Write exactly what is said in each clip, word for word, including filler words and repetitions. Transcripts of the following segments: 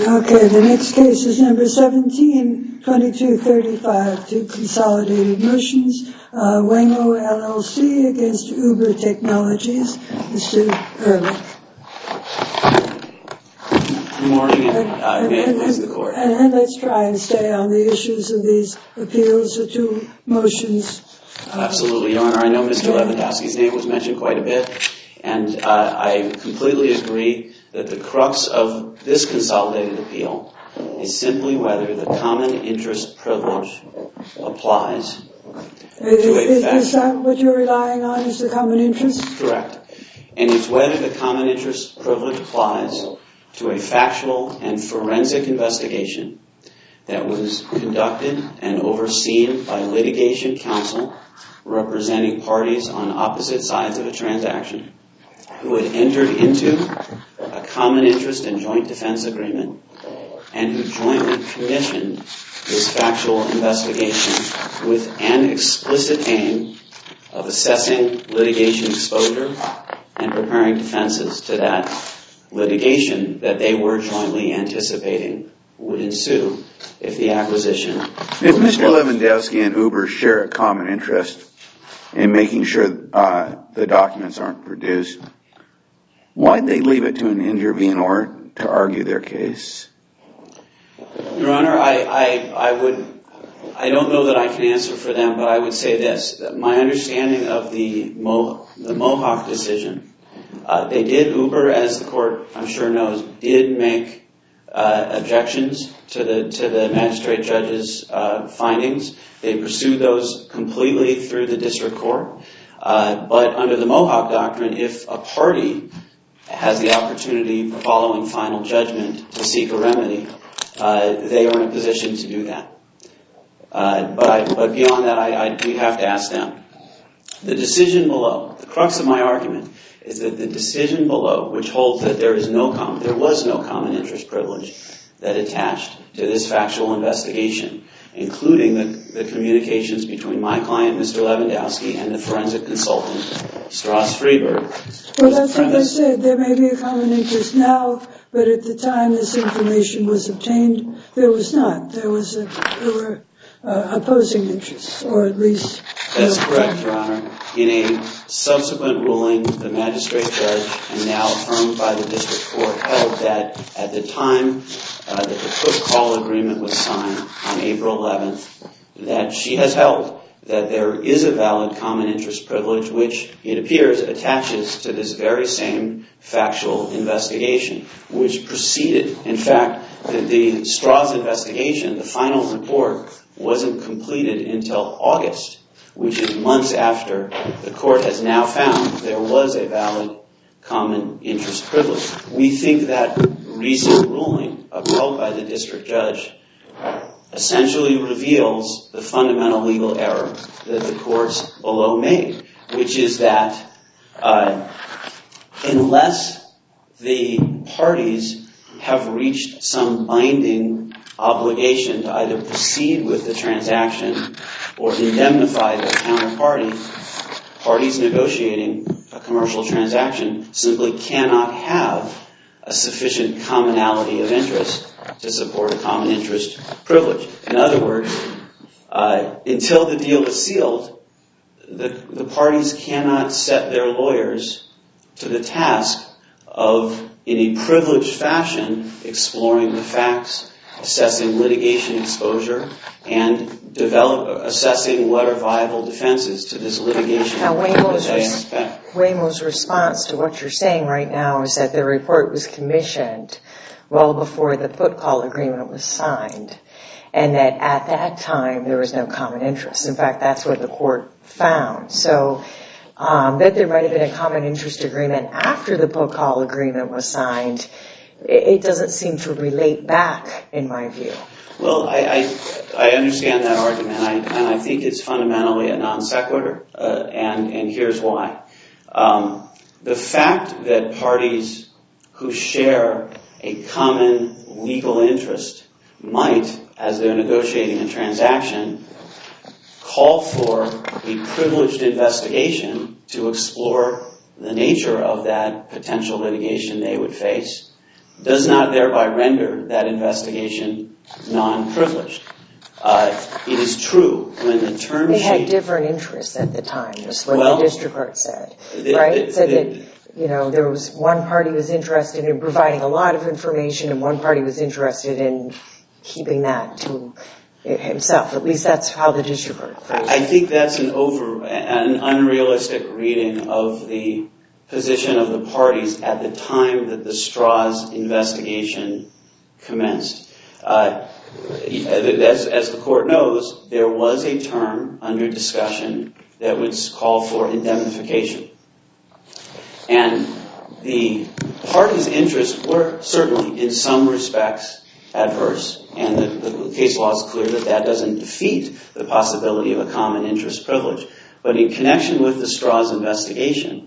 Okay, the next case is number seventeen twenty-two thirty-five, two consolidated motions, uh, Waymo L L C against Uber Technologies. Mister Ehrlich. Good morning, and uh, may it please the Court. And, and let's try and stay on the issues of these appeals, the two motions. Absolutely, Your Honor. I know Mister Lewandowski's name was mentioned quite a bit, and uh, I completely agree that the crux of this consolidated appeal is simply whether the common interest privilege applies to a is, is that what you're relying on, is the common interest? Correct. And it's whether the common interest privilege applies to a factual and forensic investigation that was conducted and overseen by litigation counsel representing parties on opposite sides of a transaction who had entered into a common interest and joint defense agreement and who jointly commissioned this factual investigation with an explicit aim of assessing litigation exposure and preparing defenses to that litigation that they were jointly anticipating would ensue if the acquisition... If Mister Lewandowski and Uber share a common interest in making sure uh, the documents aren't produced, why'd they leave it to an intervenor to argue their case? Your Honor, I, I, I would... I don't know that I can answer for them, but I would say this. That my understanding of the, Mo, the Mohawk decision, uh, they did, Uber, as the Court I'm sure knows, did make uh, objections to the to the magistrate judge's uh, findings. They pursued those completely through the district court. Uh, but under the Mohawk doctrine, if a party has the opportunity following final judgment to seek a remedy, uh, they are in a position to do that. Uh, but, I, but beyond that, I, I, we have to ask them. The decision below, the crux of my argument, is that the decision below, which holds that there is no common, there was no common interest privilege that attached to this factual investigation, including the, the communications between my client, Mister Lewandowski, and the forensic consultant, Strauss Freeberg. Well, that's what they said. There may be a common interest now, but at the time this information was obtained, there was not. There was a, there were uh, opposing interests, or at least... That's correct, Your Honor. In a subsequent ruling, the magistrate judge, and now affirmed by the district court, held that at the time uh, that the put-call agreement was signed on April eleventh, that she has held that there is a valid common interest privilege, which it appears attaches to this very same factual investigation, which proceeded. In fact, the, the Strauss investigation, the final report, wasn't completed until August, which is months after the court has now found there was a valid common interest privilege. We think that recent ruling upheld by the district judge essentially reveals the fundamental legal error that the courts below made, which is that uh, unless the parties have reached some binding obligation to either proceed with the transaction or indemnify their counterparty, parties negotiating a commercial transaction simply cannot have a sufficient commonality of interest to support a common interest privilege. In other words, uh, until the deal is sealed, the, the parties cannot set their lawyers to the task of, in a privileged fashion, exploring the facts, assessing litigation exposure, and develop, assessing what are viable defenses to this litigation. Now, Waymo's, res- Waymo's response to what you're saying right now is that the report was commissioned well before the put-call agreement was signed, and that at that time there was no common interest. In fact, that's what the court found. So um, that there might have been a common interest agreement after the put-call agreement was signed, it doesn't seem to relate back, in my view. Well, I, I, I understand that argument, I, and I think it's fundamentally a non sequitur, uh, and, and here's why. Um, the fact that parties who share a common legal interest might, as they're negotiating a transaction, call for a privileged investigation to explore the nature of that potential litigation they would face, does not thereby render that investigation non-privileged. Uh, it is true when the term they sheet... They had different interests at the time, is what well, the district court said, the, right? The, said the, that, you know, there was one party was interested in providing a lot of information and one party was interested in keeping that to himself. At least that's how the district court phrased it. I think that's an over, an unrealistic reading of the position of the parties at the time that the Strauss investigation commenced. Uh, as, as the court knows, there was a term under discussion that would call for indemnification. And the parties' interests were certainly, in some respects, adverse. And the, the case law is clear that that doesn't defeat the possibility of a common interest privilege. But in connection with the Strauss investigation,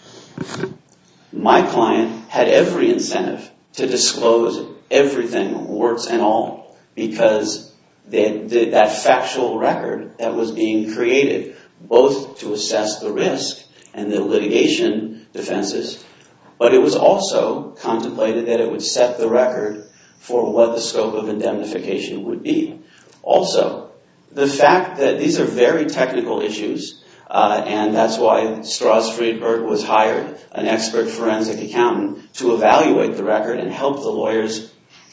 my client had every incentive to disclose everything, warts and all, because they, the, that factual record that was being created, both to assess the risk and the litigation defenses, but it was also contemplated that it would set the record for what the scope of indemnification would be. Also, the fact that these are very technical issues, uh, and that's why Strauss Friedberg was hired, an expert forensic accountant, to evaluate the record and help the lawyers.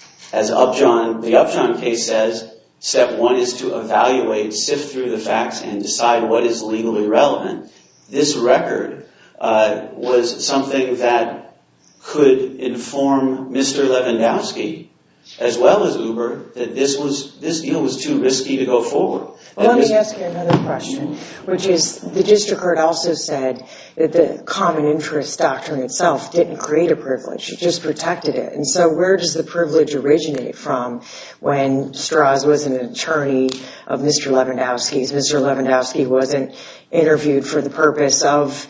As Upjohn, the Upjohn case says, step one is to evaluate, sift through the facts, and decide what is legally relevant. This record uh, was something that could inform Mister Lewandowski, as well as Uber, that this was this deal was too risky to go forward. Well, let me ask you another question, which is the district court also said that the common interest doctrine itself didn't create a privilege, it just protected it. And so where does the privilege originate from when Strauss was an attorney of Mister Lewandowski's? Mister Lewandowski wasn't interviewed for the purpose of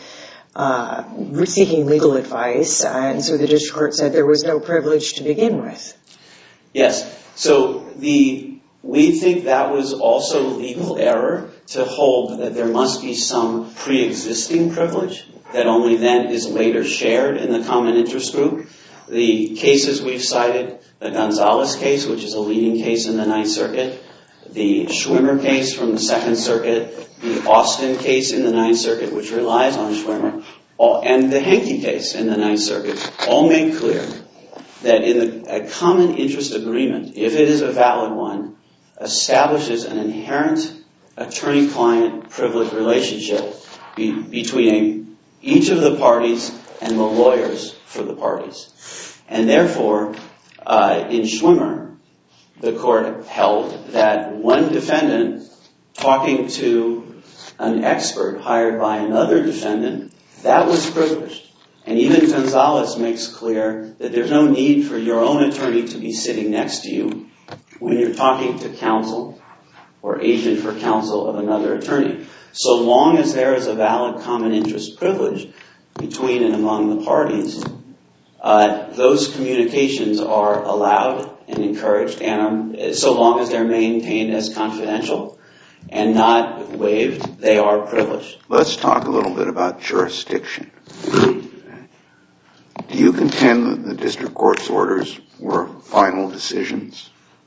uh, seeking legal advice, and so the district court said there was no privilege to begin with. Yes. So the we think that was also legal error to hold that there must be some pre-existing privilege that only then is later shared in the common interest group. The cases we've cited, the Gonzalez case, which is a leading case in the Ninth Circuit, the Schwimmer case from the Second Circuit, the Austin case in the Ninth Circuit, which relies on Schwimmer, all, and the Henke case in the Ninth Circuit, all make clear that in the, a common interest agreement, if it is a valid one, establishes an inherent attorney-client privilege relationship be, between a, each of the parties and the lawyers for the parties. And therefore, uh, in Schwimmer, the court held that one defendant talking to an expert hired by another defendant, that was privileged. And even Gonzalez makes clear that there's no need for your own attorney to be sitting next to you when you're talking to counsel or agent for counsel of another attorney. So long as there is a valid common interest privilege between and among the parties, uh, those communications are allowed and encouraged, and um, so long as they're maintained as confidential and not waived, they are privileged. Let's talk a little bit about jurisdiction. Do you contend that the district court's orders were final decisions?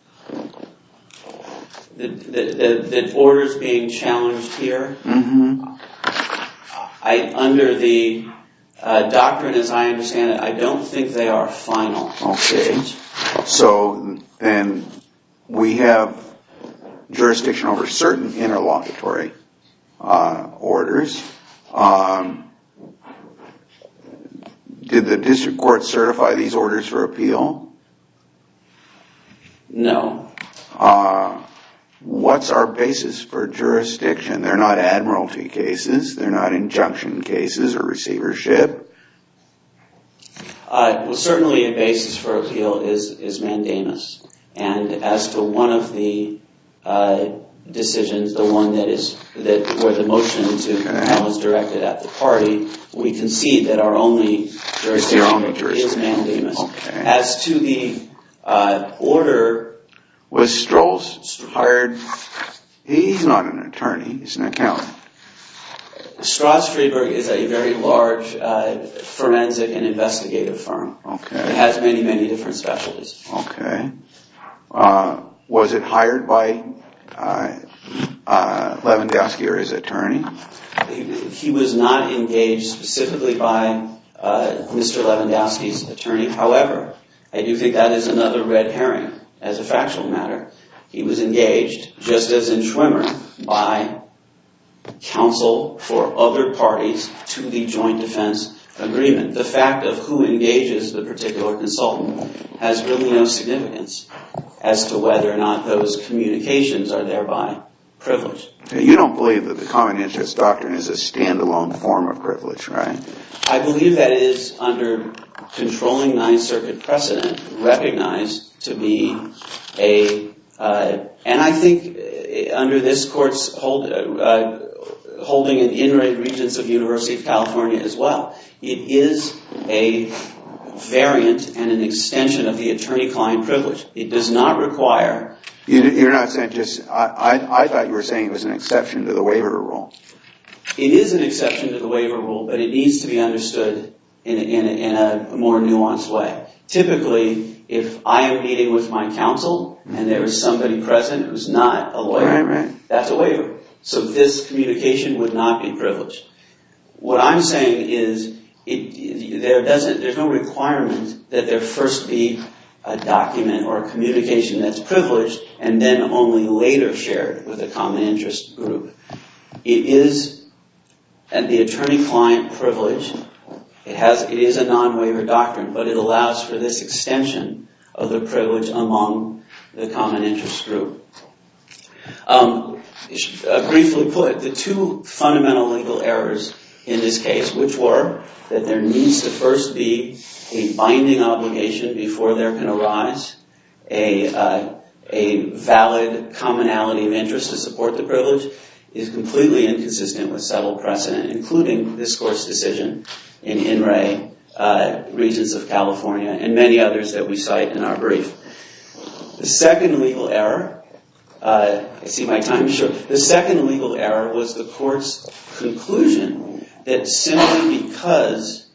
The, the, the, the orders being challenged here, Mm-hmm. I, under the uh, doctrine as I understand it, I don't think they are final. Okay. So then we have jurisdiction over certain interlocutory uh, orders. Um, did the district court certify these orders for appeal? No. Uh, what's our basis for jurisdiction? They're not admiralty cases. They're not injunction cases or receivership. Uh, well, certainly a basis for appeal is, is mandamus. And as to one of the uh, decisions, the one that is that where the motion to compel is directed at the party, we concede that our only jurisdiction, only jurisdiction. is mandamus. Okay. As to the uh, order... Was Strolls hired? He's not an attorney. He's an accountant. Strauss Friedberg is a very large uh, forensic and investigative firm. Okay. It has many, many different specialties. Okay. Uh, was it hired by uh, uh, Lewandowski or his attorney? He, he was not engaged specifically by uh, Mister Lewandowski's attorney. However, I do think that is another red herring as a factual matter. He was engaged, just as in Schwimmer, by counsel for other parties to the joint defense agreement. The fact of who engages the particular consultant has really no significance as to whether or not those communications are thereby privileged. You don't believe that the common interest doctrine is a standalone form of privilege, right? I believe that it is, under controlling Ninth Circuit precedent, recognized to be a, uh, and I think uh, under this court's hold, uh, holding in In re Regents of University of California as well, it is a variant and an extension of the attorney-client privilege. It does not require... You, you're not saying just... I, I, I thought you were saying it was an exception to the waiver rule. It is an exception to the waiver rule, but it needs to be understood in, in, in a more nuanced way. Typically, if I am meeting with my counsel and there is somebody present who's not a lawyer, right, right. that's a waiver. So this communication would not be privileged. What I'm saying is it, there doesn't, there's no requirement that there first be a document or a communication that's privileged and then only later shared with a common interest group. It is and the attorney-client privilege. It has, it is a non-waiver doctrine, but it allows for this extension of the privilege among the common interest group. Um, uh, briefly put, the two fundamental legal errors in this case, which were that there needs to first be a binding obligation before there can arise a, uh, a valid commonality of interest to support the privilege, is completely inconsistent with settled precedent, including this court's decision in In re uh, Regents of California and many others that we cite in our brief. The second legal error, uh, I see my time is short. The second legal error was the court's conclusion that simply because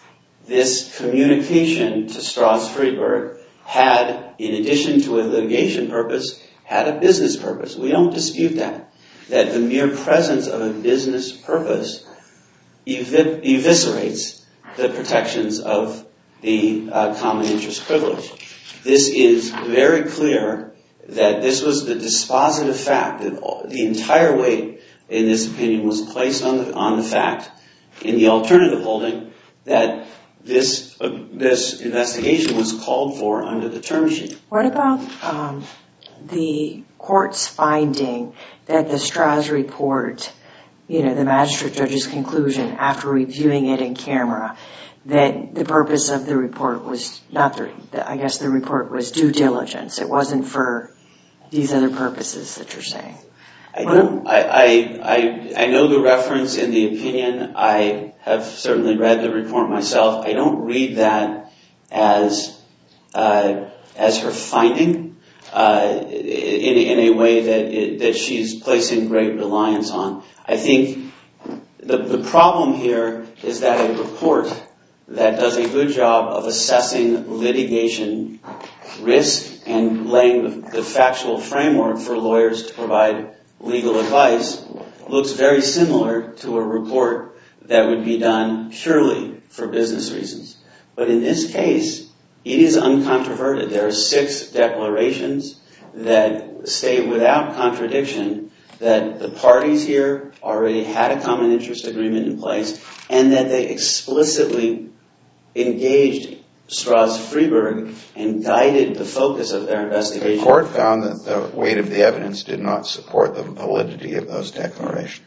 this communication to Strauss Friedberg had, in addition to a litigation purpose, had a business purpose. We don't dispute that. That the mere presence of a business purpose ev- eviscerates the protections of the uh, common interest privilege. This is very clear that this was the dispositive fact, that all, the entire weight in this opinion was placed on the, on the fact in the alternative holding that this uh, this investigation was called for under the term sheet. What about um, the court's finding that the Strauss report, you know, the magistrate judge's conclusion after reviewing it in camera, that the purpose of the report was not the, I guess the report was due diligence. It wasn't for these other purposes that you're saying. I don't, I, I, I, I know the reference in the opinion. I have certainly read the report myself. I don't read that as, uh, as her finding. Uh, in, in a way that it, that she's placing great reliance on. I think the, the problem here is that a report that does a good job of assessing litigation risk and laying the, the factual framework for lawyers to provide legal advice looks very similar to a report that would be done purely for business reasons. But in this case, it is uncontroverted. There are six declarations that state without contradiction that the parties here already had a common interest agreement in place and that they explicitly engaged Strauss Friedberg and guided the focus of their investigation. The court found that the weight of the evidence did not support the validity of those declarations.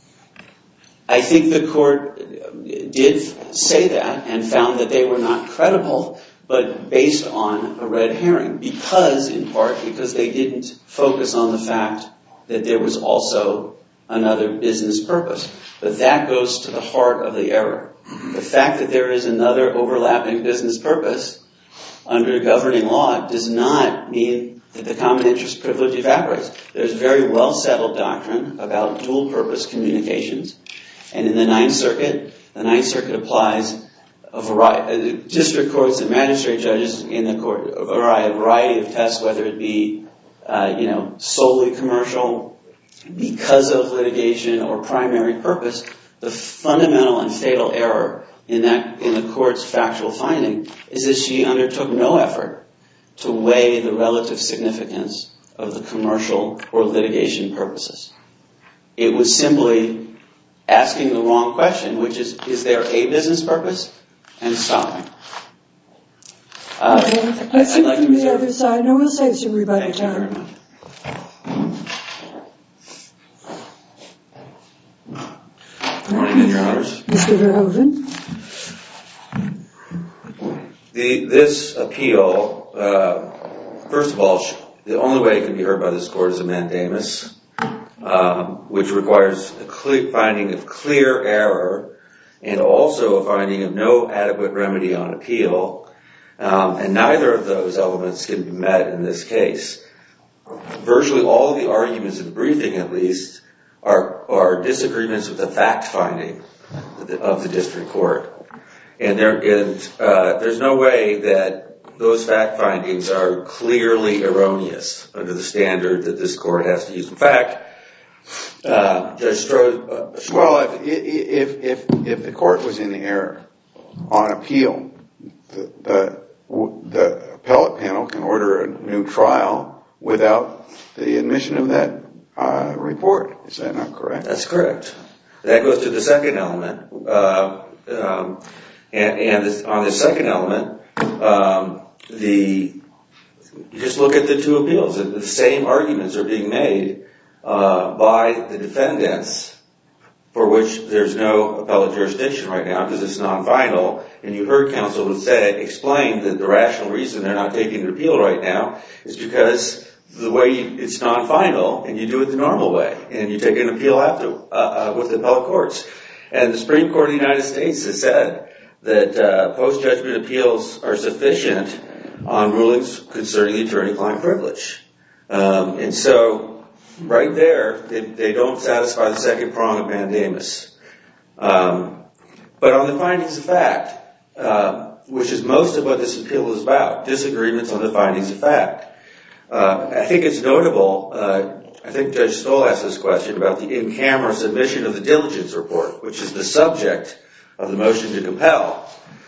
I think the court did say that and found that they were not credible, but based on a red herring, because, in part, because they didn't focus on the fact that there was also another business purpose. But that goes to the heart of the error. The fact that there is another overlapping business purpose under governing law does not mean that the common interest privilege evaporates. There's very well settled doctrine about dual purpose communications. And in the Ninth Circuit, the Ninth Circuit applies a variety, district courts and magistrate judges in the court, a variety of tests, whether it be, uh, you know, solely commercial, because of litigation, or primary purpose. The fundamental and fatal error in that, in the court's factual finding is that she undertook no effort to weigh the relative significance of the commercial or litigation purposes. It was simply asking the wrong question, which is, is there a business purpose? And stopping. Uh, okay. Let's I'd like to from the reserve. other side, and we'll save some rebuttal Thank you very time. much. Good morning, Your Honors. Mister Verhoeven. The, this appeal, uh, first of all, the only way it can be heard by this court is a mandamus, um, which requires a clear finding of clear error and also a finding of no adequate remedy on appeal. Um, and neither of those elements can be met in this case. Virtually all of the arguments in the briefing, at least, are, are disagreements with the fact finding of the, of the district court. And, there, and uh, there's no way that those fact findings are clearly erroneous under the standard that this court has to use. In fact, uh, Judge Strode... Uh, well, if, if, if, if the court was in error on appeal, the, the, the appellate panel can order a new trial without the admission of that uh, report. Is that not correct? That's correct. That goes to the second element. Uh, um, and and this, on the second element, um, the you just look at the two appeals. And the same arguments are being made uh, by the defendants, for which there's no appellate jurisdiction right now because it's non-final. And you heard counsel say, explain that the rational reason they're not taking an appeal right now is because the way you, it's non-final, and you do it the normal way, and you take an appeal after uh, uh, with the appellate courts. And the Supreme Court of the United States has said that uh, post-judgment appeals are sufficient on rulings concerning the attorney-client privilege. Um, and so, right there, they, they don't satisfy the second prong of mandamus. Um, but on the findings of fact, uh, which is most of what this appeal is about, disagreements on the findings of fact. Uh, I think it's notable, uh, I think Judge Stoll asked this question about the in-camera submission of the diligence report, which is the subject of the motion to compel.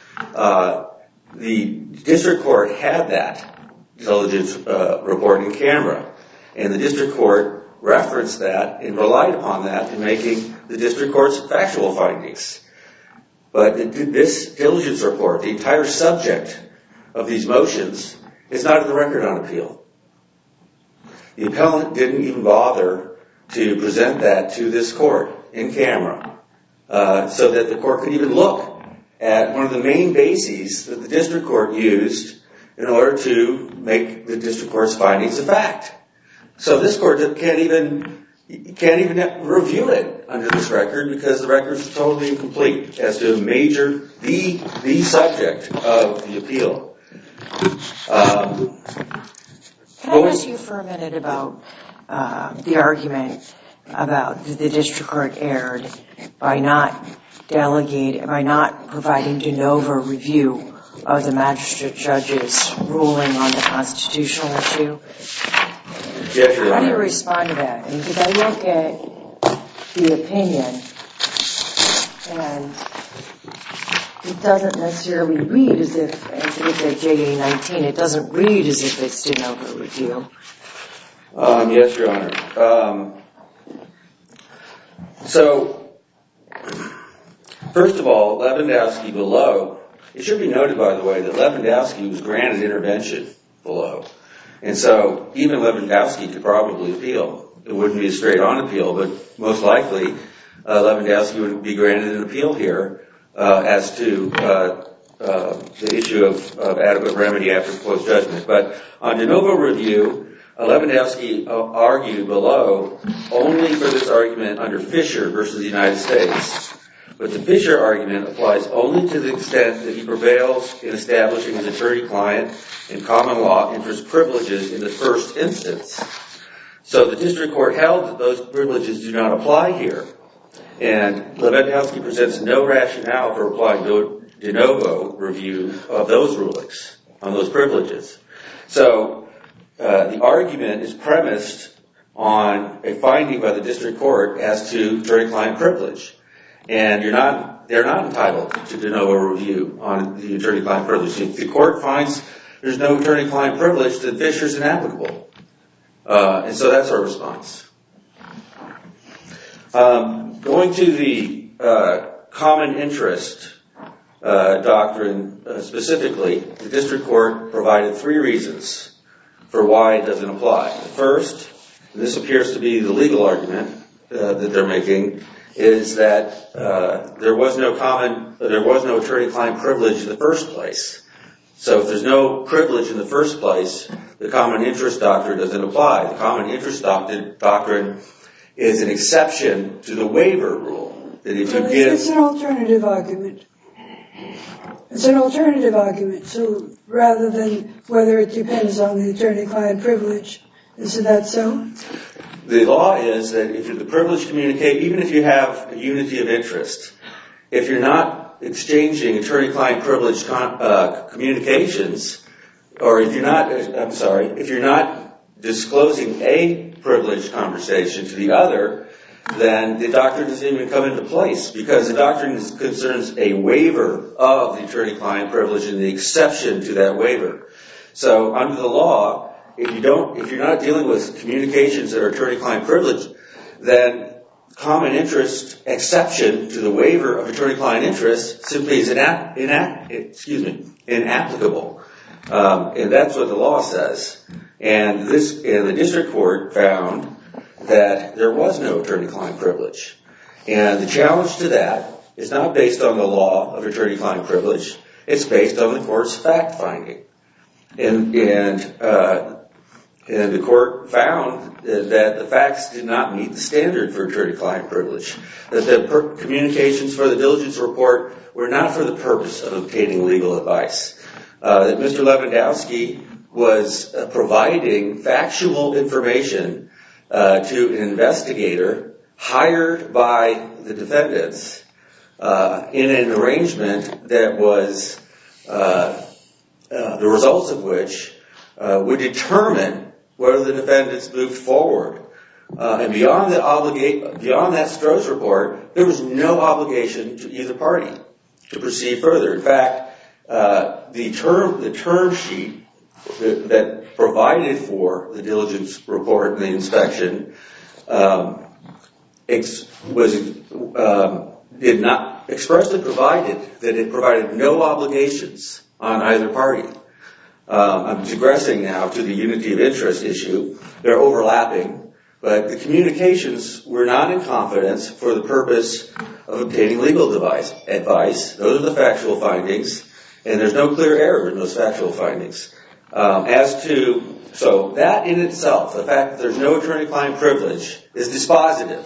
Uh, the district court had that diligence uh, report in camera, and the district court referenced that and relied upon that in making the district court's factual findings. But this diligence report, the entire subject of these motions, is not in the record on appeal. The appellant didn't even bother to present that to this court in camera uh, so that the court could even look at one of the main bases that the district court used in order to make the district court's findings a fact. So this court can't even can't even review it under this record because the record is totally incomplete as to a major the the subject of the appeal. Um, Can I ask you for a minute about uh, the argument about the district court erred by not delegating, by not providing de novo review of the magistrate judge's ruling on the constitutional issue? Yes, Your Honor. How do you respond to that? And because I look at the opinion, and it doesn't necessarily read as if, as if it's at J A nineteen, it doesn't read as if it's de novo review. Um, yes, Your Honor. Um, so, first of all, Lewandowski below, it should be noted, by the way, that Lewandowski was granted intervention below. And so, even Lewandowski could probably appeal. It wouldn't be a straight-on appeal, but most likely, uh, Lewandowski would be granted an appeal here uh, as to uh, uh, the issue of, of adequate remedy after post-judgment. But on de novo review, uh, Lewandowski uh, argued below only for this argument under Fisher versus the United States. But the Fisher argument applies only to the extent that he prevails in establishing his attorney-client and common law interest privileges in the first instance. So the district court held that those privileges do not apply here. And Lewandowski presents no rationale for applying de novo review of those rulings on those privileges. So uh, the argument is premised on a finding by the district court as to attorney-client privilege. And you're not, they're not entitled to de novo review on the attorney-client privilege. If the court finds there's no attorney-client privilege, then Fisher's inapplicable. Uh, and so that's our response. Um, going to the uh, common interest uh, doctrine uh, specifically, the district court provided three reasons for why it doesn't apply. First, and this appears to be the legal argument uh, that they're making, is that uh, there was no common, there was no attorney-client privilege in the first place. So if there's no privilege in the first place, the common interest doctrine doesn't apply. The common interest doctrine, doctrine is an exception to the waiver rule. That if you well, give, it's an alternative argument. It's an alternative argument. So rather than whether it depends on the attorney-client privilege, isn't that so? The law is that if the privilege communicate, even if you have a unity of interest, if you're not exchanging attorney-client privilege con, uh, communications, or if you're not, I'm sorry, if you're not disclosing a privileged conversation to the other, then the doctrine doesn't even come into place, because the doctrine concerns a waiver of the attorney-client privilege and the exception to that waiver. So under the law, if you don't, if you're not dealing with communications that are attorney-client privilege, then common interest exception to the waiver of attorney-client interest simply is ina- ina- excuse me, inapplicable. Um, and that's what the law says. And this, and the district court found that there was no attorney-client privilege. And the challenge to that is not based on the law of attorney-client privilege. It's based on the court's fact-finding. And, and, uh, and the court found that the facts did not meet the standard for attorney-client privilege. That the per- communications for the diligence report were not for the purpose of obtaining legal advice. Uh, that Mister Lewandowski was uh, providing factual information uh, to an investigator hired by the defendants uh, in an arrangement that was uh, uh, the results of which uh, would determine whether the defendants moved forward. Uh, and beyond that obliga- beyond that Stroh's report, there was no obligation to either party to proceed further. In fact, uh, the term the term sheet that, that provided for the diligence report and the inspection um, ex- was um, did not expressly provided that it provided no obligations on either party. Um, I'm digressing now to the unity of interest issue. They're overlapping, but the communications were not in confidence for the purpose of obtaining legal device, advice. Those are the factual findings, and there's no clear error in those factual findings. Um, as to, so that in itself, the fact that there's no attorney-client privilege is dispositive.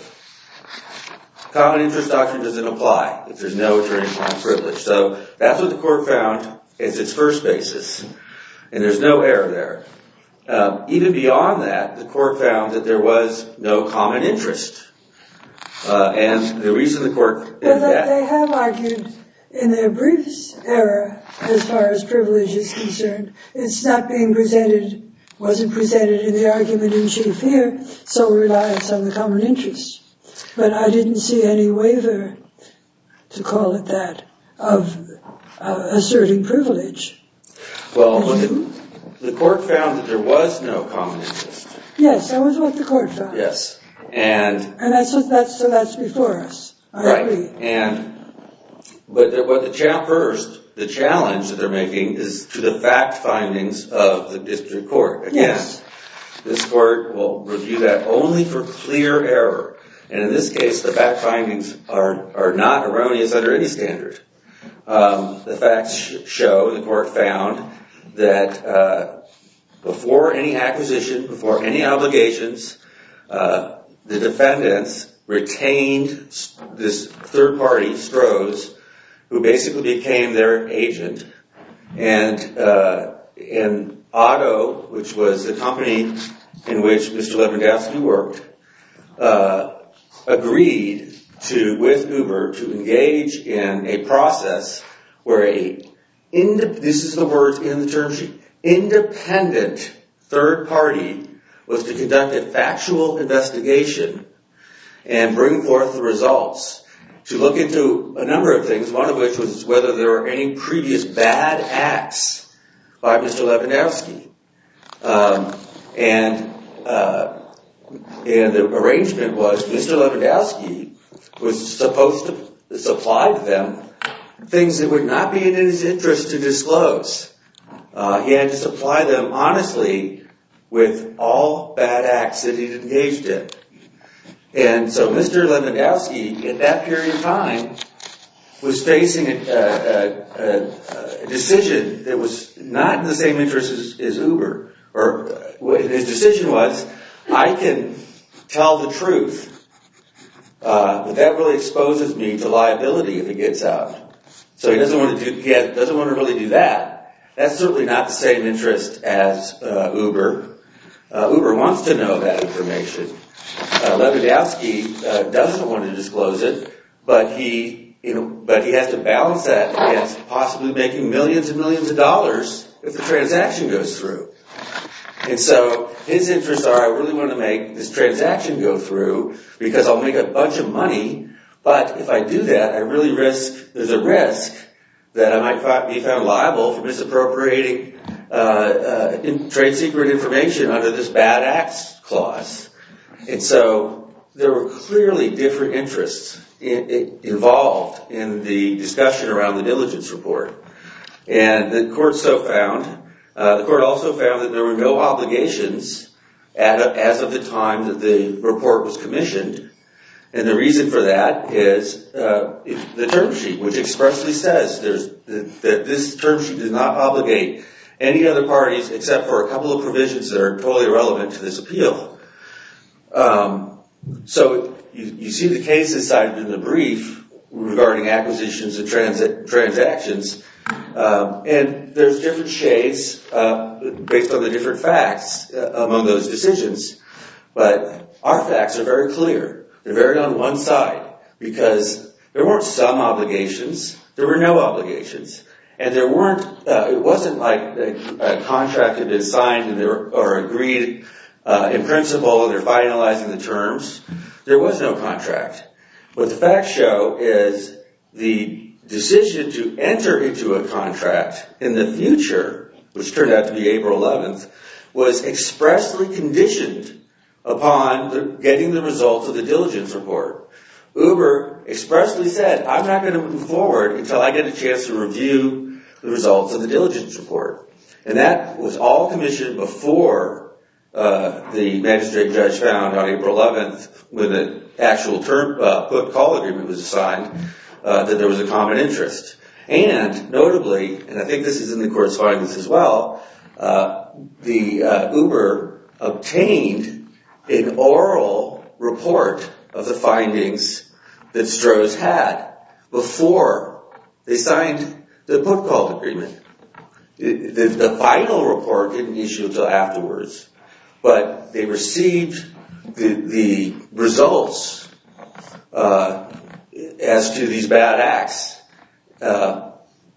Common interest doctrine doesn't apply if there's no attorney-client privilege. So that's what the court found as its first basis. And there's no error there. Um, even beyond that, the court found that there was no common interest. Uh, and the reason the court... Well, that, they have argued in their briefs error as far as privilege is concerned. It's not being presented, wasn't presented in the argument in chief here, so reliance on the common interest. But I didn't see any waiver, to call it that, of uh, asserting privilege. Well, the, the court found that there was no common interest. Yes, that was what the court found. Yes, and and that's what that's so that's before us. I right. agree. And but the, what the cha- first the challenge that they're making is to the fact findings of the district court. Again, yes. This court will review that only for clear error, and in this case, the fact findings are are not erroneous under any standard. Um, the facts sh- show the court found that uh, before any acquisition, before any obligations, uh, the defendants retained this third party, Stroh's, who basically became their agent, and uh, and Otto, which was the company in which Mister Lewandowski worked, uh, agreed to, with Uber, to engage in a process where a, ind- this is the words in the term sheet, independent third party was to conduct a factual investigation and bring forth the results, to look into a number of things, one of which was whether there were any previous bad acts by Mister Lewandowski. Um, and, uh, and the arrangement was Mister Lewandowski was supposed to supply to them things that would not be in his interest to disclose. Uh, he had to supply them honestly with all bad acts that he'd engaged in. And so Mister Lewandowski, at that period of time, was facing a, a, a, a decision that was not in the same interest as, as Uber. Or uh, his decision was, I can tell the truth, uh, but that really exposes me to liability if it gets out. So he doesn't want to do. He has, doesn't want to really do that. That's certainly not the same interest as uh, Uber. Uh, Uber wants to know that information. Uh, Lewandowski uh, doesn't want to disclose it, but he, you know, but he has to balance that against possibly making millions and millions of dollars if the transaction goes through. And so his interests are, I really want to make this transaction go through because I'll make a bunch of money, but if I do that, I really risk, there's a risk that I might be found liable for misappropriating uh, uh, in trade secret information under this bad acts clause. And so there were clearly different interests in, in, involved in the discussion around the diligence report. And the court so found, uh, the court also found that there were no obligations at, as of the time that the report was commissioned. And the reason for that is uh, the term sheet, which expressly says there's, that this term sheet does not obligate any other parties except for a couple of provisions that are totally irrelevant to this appeal. Um, so you, you see the cases cited in the brief regarding acquisitions and trans- transactions, um, and there's different shades uh, based on the different facts uh, among those decisions. But our facts are very clear. They're very on one side because there weren't some obligations, there were no obligations. And there weren't, uh, it wasn't like a, a contract had been signed and they were, or agreed uh, in principle and they're finalizing the terms. There was no contract. What the facts show is the decision to enter into a contract in the future, which turned out to be April eleventh, was expressly conditioned upon the, getting the results of the diligence report. Uber expressly said, I'm not going to move forward until I get a chance to review the results of the diligence report. And that was all commissioned before uh, the magistrate judge found on April eleventh, when the actual term uh, put call agreement was signed, uh, that there was a common interest. And notably, and I think this is in the court's findings as well, uh, the uh, Uber obtained an oral report of the findings that Stroh's had before they signed the put call agreement. The, the, the final report didn't issue until afterwards, but they received the, the results uh, as to these bad acts uh,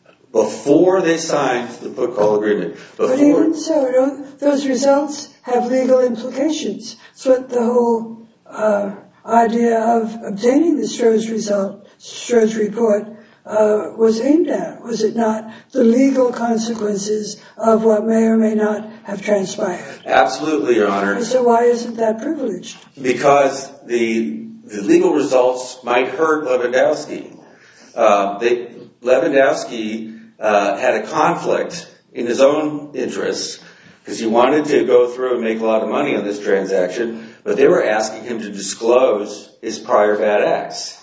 before they signed the put call agreement. Before, but even so, don't those results have legal implications? That's what the whole uh, idea of obtaining the Stroh's result, Stroh's report, uh, was aimed at, was it not? The legal consequences of what may or may not have transpired. Absolutely, Your Honor. So why isn't that privileged? Because the the legal results might hurt Lewandowski. Uh, they, Lewandowski uh, had a conflict in his own interests because he wanted to go through and make a lot of money on this transaction, but they were asking him to disclose his prior bad acts.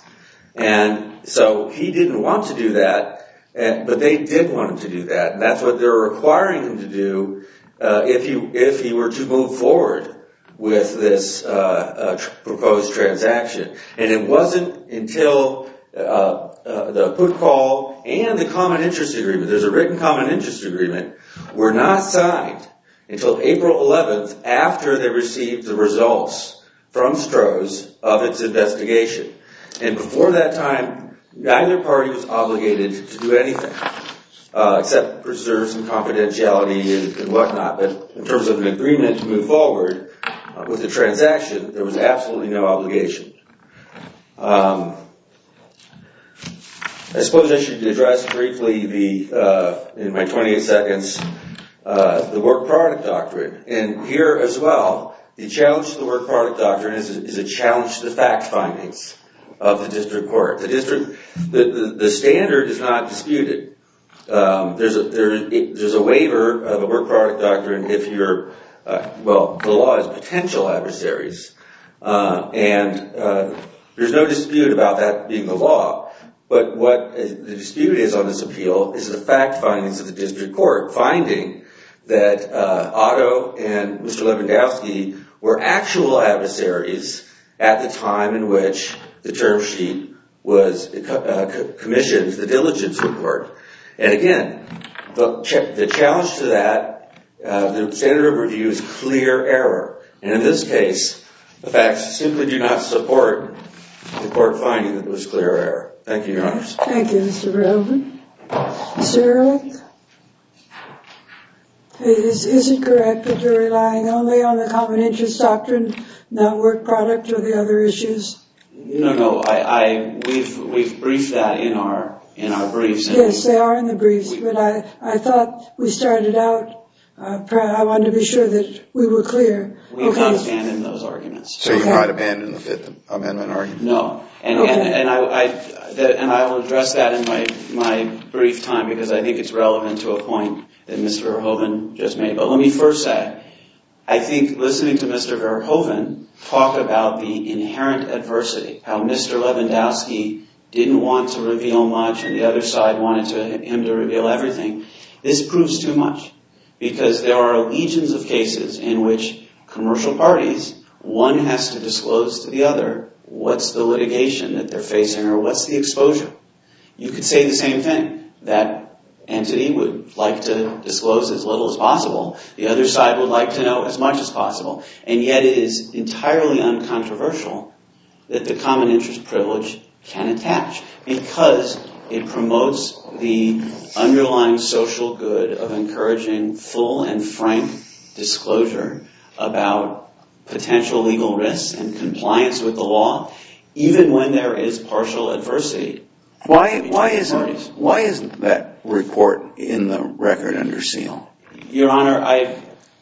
And so he didn't want to do that, but they did want him to do that. And that's what they were requiring him to do uh, if he if he were to move forward with this uh, uh, tr- proposed transaction. And it wasn't until uh, uh, the put call and the common interest agreement, there's a written common interest agreement, were not signed until April eleventh after they received the results from Stroh's of its investigation. And before that time, neither party was obligated to do anything, uh, except preserve some confidentiality and, and whatnot. But in terms of an agreement to move forward uh, with the transaction, there was absolutely no obligation. Um, I suppose I should address briefly the, uh, in my twenty-eight seconds, uh, the work product doctrine. And here as well, the challenge to the work product doctrine is, is a challenge to the fact findings of the district court. The district, the, the, the standard is not disputed. Um, there's a there, there's a waiver of a work product doctrine if you're, uh, well, the law is potential adversaries, uh, and uh, there's no dispute about that being the law. But what the dispute is on this appeal is the fact findings of the district court, finding that uh, Otto and Mister Lewandowski were actual adversaries at the time in which the term sheet was uh, commissioned, the diligence report. And again, the, ch- the challenge to that, uh, the standard of review is clear error. And in this case, the facts simply do not support the court finding that there was clear error. Thank you, Your Honors. Thank you, Mister Verhoeven. Mister Ehrlich? Is, is it correct that you're relying only on the common interest doctrine, not work product or the other issues? No, no. I, I we've we've briefed that in our in our briefs. Yes, they are in the briefs, but I, I thought we started out. Uh, I wanted to be sure that we were clear. We've okay. not abandoned those arguments. So okay. you're not abandoning the Fifth Amendment argument? No, and okay. and, and I, I that, and I will address that in my my brief time because I think it's relevant to a point that Mister Verhoeven just made. But let me first say, I think listening to Mister Verhoeven talk about the inherent adversity, how Mister Lewandowski didn't want to reveal much and the other side wanted to, him to reveal everything, this proves too much. Because there are legions of cases in which commercial parties, one has to disclose to the other what's the litigation that they're facing or what's the exposure. You could say the same thing. That entity would like to disclose as little as possible. The other side would like to know as much as possible. And yet it is entirely uncontroversial that the common interest privilege can attach because it promotes the underlying social good of encouraging full and frank disclosure about potential legal risks and compliance with the law, even when there is partial adversity. Why, why isn't, why isn't that report in the record under seal? Your Honor, I,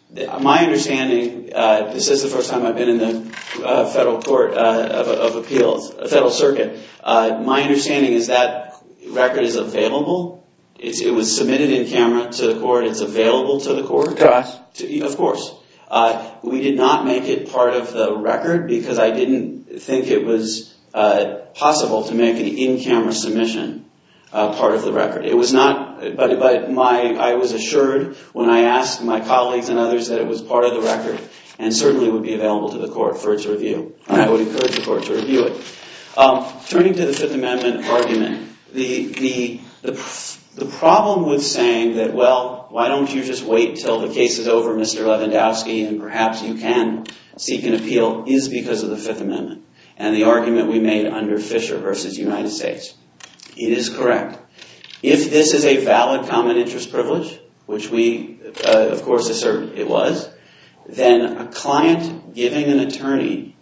my understanding, uh, this is the first time I've been in the uh, federal court uh, of, of appeals, a federal circuit. Uh, my understanding is that record is available. It's, it was submitted in camera to the court. It's available to the court. To us? To, of course. Uh, we did not make it part of the record because I didn't think it was uh, possible to make an in-camera submission uh, part of the record. It was not, but, but my, I was assured when I asked my colleagues and others that it was part of the record and certainly would be available to the court for its review. And I would encourage the court to review it. Um, turning to the Fifth Amendment argument, The, the the the problem with saying that, well, why don't you just wait till the case is over, Mister Lewandowski, and perhaps you can seek an appeal is because of the Fifth Amendment and the argument we made under Fisher versus United States. It is correct. If this is a valid common interest privilege, which we, uh, of course, assert it was, then a client giving an attorney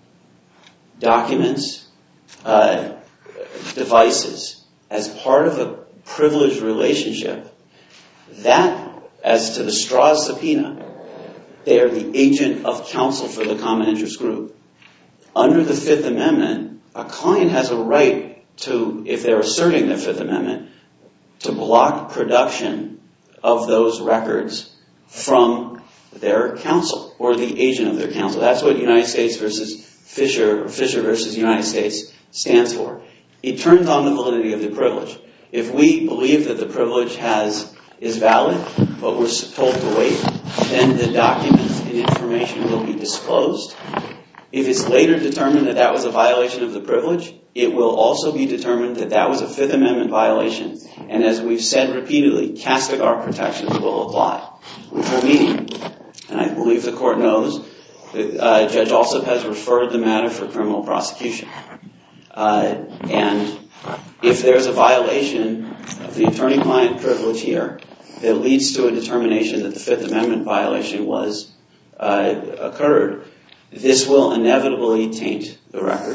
documents, uh, devices, as part of a privileged relationship, that, as to the Strauss subpoena, they are the agent of counsel for the common interest group. Under the Fifth Amendment, a client has a right to, if they're asserting the Fifth Amendment, to block production of those records from their counsel or the agent of their counsel. That's what United States versus Fisher or Fisher versus United States stands for. It turns on the validity of the privilege. If we believe that the privilege has is valid, but we're told to wait, then the documents and information will be disclosed. If it's later determined that that was a violation of the privilege, it will also be determined that that was a Fifth Amendment violation. And as we've said repeatedly, Castigar protections will apply, which will mean, and I believe the court knows, that uh, Judge Alsop has referred the matter for criminal prosecution. Uh, and if there's a violation of the attorney-client privilege here that leads to a determination that the Fifth Amendment violation was uh, occurred, this will inevitably taint the record.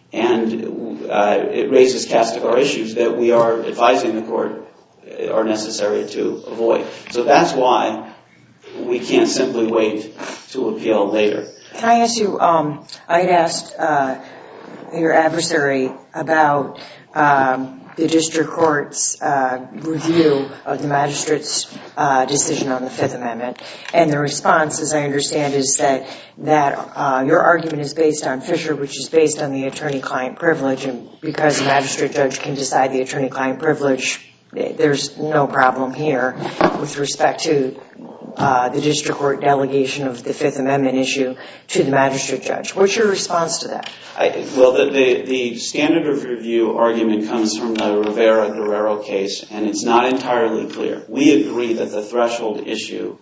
And uh, it raises castigar issues that we are advising the court are necessary to avoid. So that's why we can't simply wait to appeal later. Can I ask you, um, I had asked uh, your adversary about um, the district court's uh, review of the magistrate's uh, decision on the Fifth Amendment, and the response, as I understand, is that that uh, your argument is based on Fisher, which is based on the attorney-client privilege, and because the magistrate judge can decide the attorney-client privilege, there's no problem here with respect to uh, the district court delegation of the Fifth Amendment issue to the magistrate judge. What's your response to that? I, well, the, the, the standard of review argument comes from the Rivera-Guerrero case, and it's not entirely clear. We agree that the threshold issue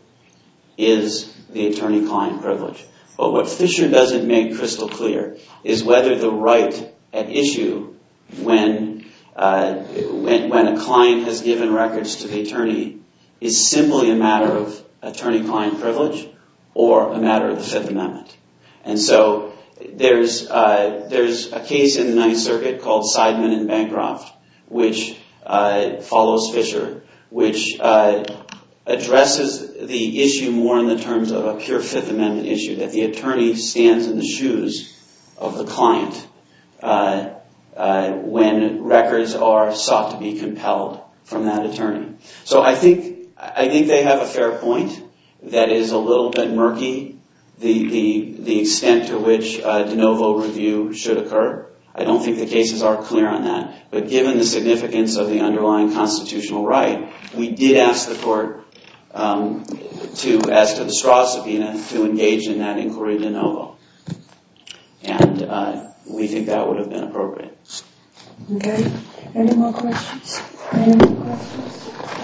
is the attorney-client privilege. But what Fisher doesn't make crystal clear is whether the right at issue when, uh, when, when a client has given records to the attorney is simply a matter of attorney-client privilege or a matter of the Fifth Amendment. And so there's uh, there's a case in the Ninth Circuit called Seidman and Bancroft, which uh, follows Fisher, which uh, addresses the issue more in the terms of a pure Fifth Amendment issue, that the attorney stands in the shoes of the client uh, uh, when records are sought to be compelled from that attorney. So I think I think they have a fair point that is a little bit murky, the the, the extent to which uh, de novo review should occur. I don't think the cases are clear on that. But given the significance of the underlying constitutional right, we did ask the court um, to, as to the straw subpoena, to engage in that inquiry de novo. And uh, we think that would have been appropriate. Okay. Any more questions? Any more questions?